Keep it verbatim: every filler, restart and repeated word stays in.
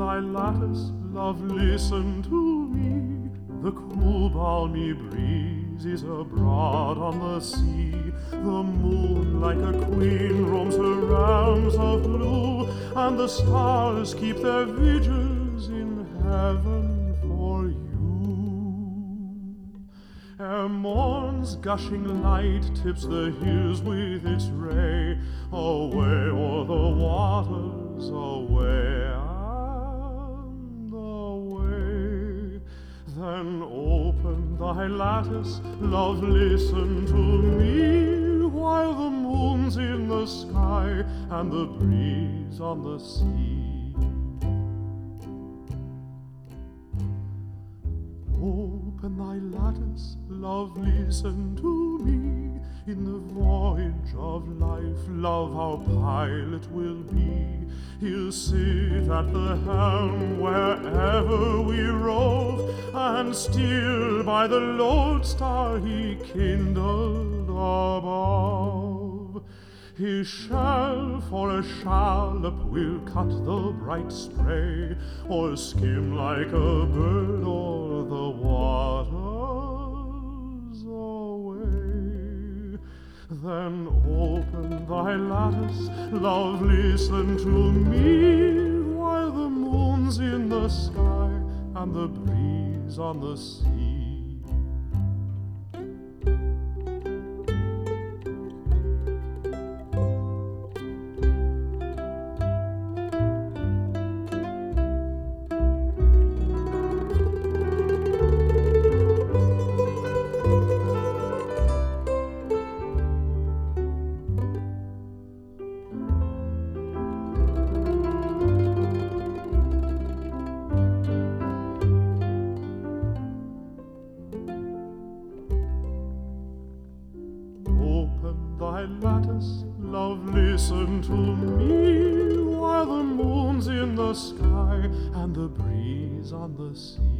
thy lattice, love, listen to me. The cool balmy breeze is abroad on the sea. The moon like a queen roams her realms of blue, and the stars keep their vigils in heaven for you. Ere morn's gushing light tips the hills with its ray, away o'er the waters, away and away. Then open thy lattice, love, listen to me, while the moon's in the sky and the breeze on the sea. Open thy lattice, love, listen to me. In the voyage of life, love, our pilot will be. He'll sit at the helm wherever we rove, and steer by the lodestar he kindled above. His shell for a shallop will cut the bright spray, or skim like a bird o'er the waters away. Then open thy lattice, love, listen to me, while the moon's in the sky and the breeze on the sea. Thy lattice, love, listen to me, while the moon's in the sky and the breeze on the sea.